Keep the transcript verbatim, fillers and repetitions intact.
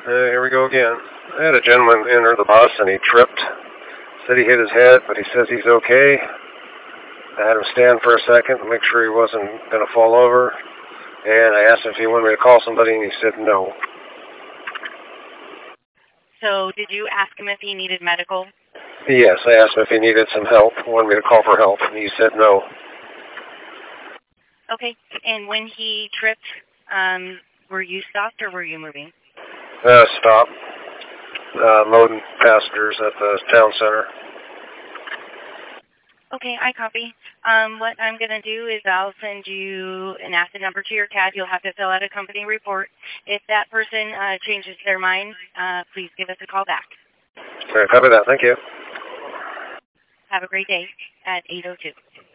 Uh, here we go again. I had a gentleman enter the bus and he tripped. Said he hit his head, but he says he's okay. I had him stand for a second to make sure he wasn't going to fall over. And I asked him if he wanted me to call somebody, and he said no. So did you ask him if he needed medical? Yes, I asked him if he needed some help, wanted me to call for help, and he said no. Okay, and when he tripped, um, were you stopped or were you moving? Uh, stop. Uh, loading passengers at the town center. Okay, I copy. Um, what I'm going to do is I'll send you an asset number to your C A D. You'll have to fill out a company report. If that person uh, changes their mind, uh, please give us a call back. Okay, copy that. Thank you. Have a great day at eight oh two.